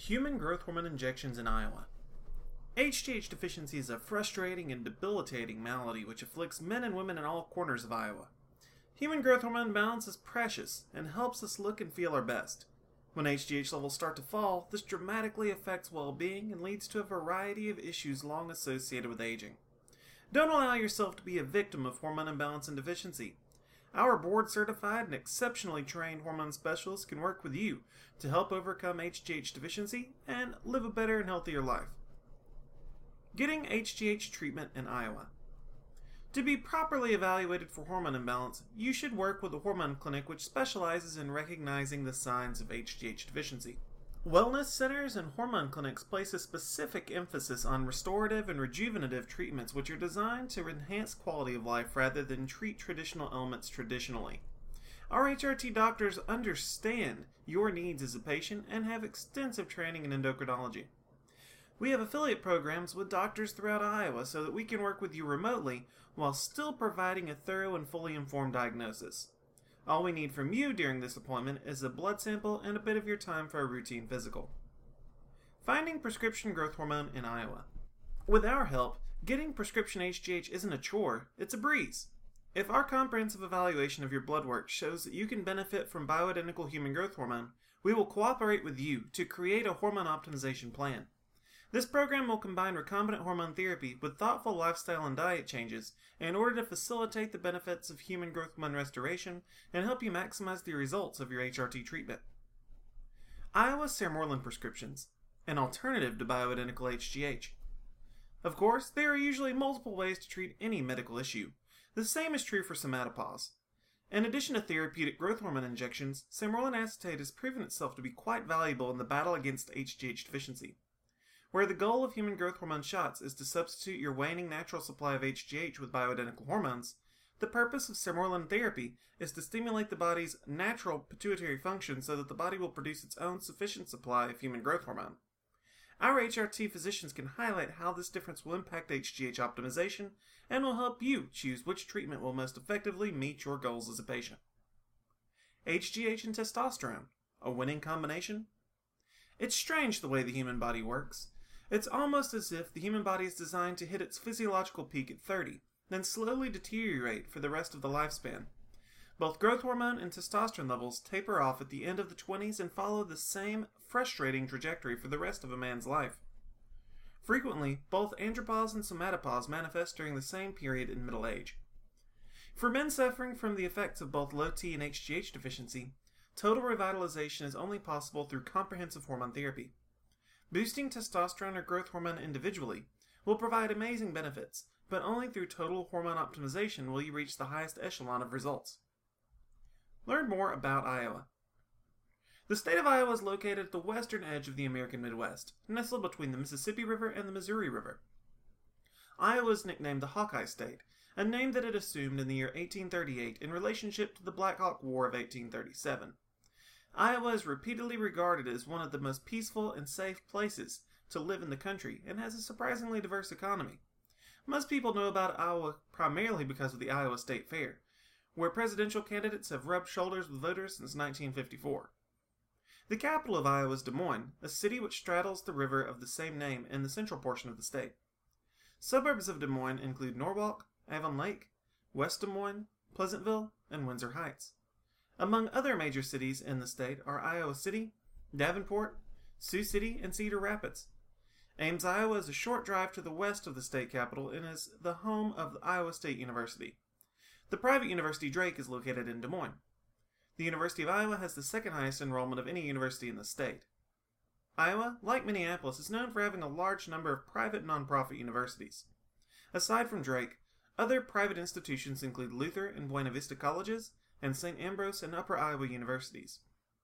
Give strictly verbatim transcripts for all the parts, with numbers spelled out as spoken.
Human growth hormone injections in Iowa. H G H deficiency is a frustrating and debilitating malady which afflicts men and women in all corners of Iowa. Human growth hormone balance is precious and helps us look and feel our best. When H G H levels start to fall, this dramatically affects well-being and leads to a variety of issues long associated with aging. Don't allow yourself to be a victim of hormone imbalance and deficiency. Our board-certified and exceptionally trained hormone specialists can work with you to help overcome H G H deficiency and live a better and healthier life. Getting H G H treatment in Iowa. To be properly evaluated for hormone imbalance, you should work with a hormone clinic which specializes in recognizing the signs of H G H deficiency. Wellness centers and hormone clinics place a specific emphasis on restorative and rejuvenative treatments which are designed to enhance quality of life rather than treat traditional ailments traditionally. Our H R T doctors understand your needs as a patient and have extensive training in endocrinology. We have affiliate programs with doctors throughout Iowa so that we can work with you remotely while still providing a thorough and fully informed diagnosis. All we need from you during this appointment is a blood sample and a bit of your time for a routine physical. Finding prescription growth hormone in Iowa. With our help, getting prescription H G H isn't a chore, it's a breeze. If our comprehensive evaluation of your blood work shows that you can benefit from bioidentical human growth hormone, we will cooperate with you to create a hormone optimization plan. This program will combine recombinant hormone therapy with thoughtful lifestyle and diet changes in order to facilitate the benefits of human growth hormone restoration and help you maximize the results of your H R T treatment. Iowa Sermorelin prescriptions, an alternative to bioidentical H G H. Of course, there are usually multiple ways to treat any medical issue. The same is true for somatopause. In addition to therapeutic growth hormone injections, sermorelin acetate has proven itself to be quite valuable in the battle against H G H deficiency. Where the goal of human growth hormone shots is to substitute your waning natural supply of H G H with bioidentical hormones, the purpose of sermorelin therapy is to stimulate the body's natural pituitary function so that the body will produce its own sufficient supply of human growth hormone. Our H R T physicians can highlight how this difference will impact H G H optimization and will help you choose which treatment will most effectively meet your goals as a patient. H G H and testosterone, a winning combination? It's strange the way the human body works. It's almost as if the human body is designed to hit its physiological peak at thirty, then slowly deteriorate for the rest of the lifespan. Both growth hormone and testosterone levels taper off at the end of the twenties and follow the same frustrating trajectory for the rest of a man's life. Frequently, both andropause and somatopause manifest during the same period in middle age. For men suffering from the effects of both low T and H G H deficiency, total revitalization is only possible through comprehensive hormone therapy. Boosting testosterone or growth hormone individually will provide amazing benefits, but only through total hormone optimization will you reach the highest echelon of results. Learn more about Iowa. The state of Iowa is located at the western edge of the American Midwest, nestled between the Mississippi River and the Missouri River. Iowa is nicknamed the Hawkeye State, a name that it assumed in the year eighteen thirty-eight in relationship to the Black Hawk War of eighteen thirty-seven. Iowa is repeatedly regarded as one of the most peaceful and safe places to live in the country and has a surprisingly diverse economy. Most people know about Iowa primarily because of the Iowa State Fair, where presidential candidates have rubbed shoulders with voters since nineteen fifty-four. The capital of Iowa is Des Moines, a city which straddles the river of the same name in the central portion of the state. Suburbs of Des Moines include Norwalk, Avon Lake, West Des Moines, Pleasantville, and Windsor Heights. Among other major cities in the state are Iowa City, Davenport, Sioux City, and Cedar Rapids. Ames, Iowa is a short drive to the west of the state capital and is the home of the Iowa State University. The private university Drake is located in Des Moines. The University of Iowa has the second highest enrollment of any university in the state. Iowa, like Minneapolis, is known for having a large number of private nonprofit universities. Aside from Drake, other private institutions include Luther and Buena Vista Colleges, and Saint Ambrose and Upper Iowa Universities.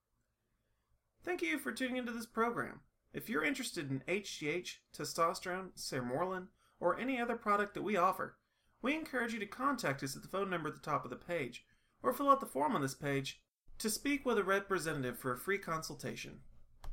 Thank you for tuning into this program. If you're interested in H G H, testosterone, sermorelin, or any other product that we offer, we encourage you to contact us at the phone number at the top of the page, or fill out the form on this page to speak with a representative for a free consultation.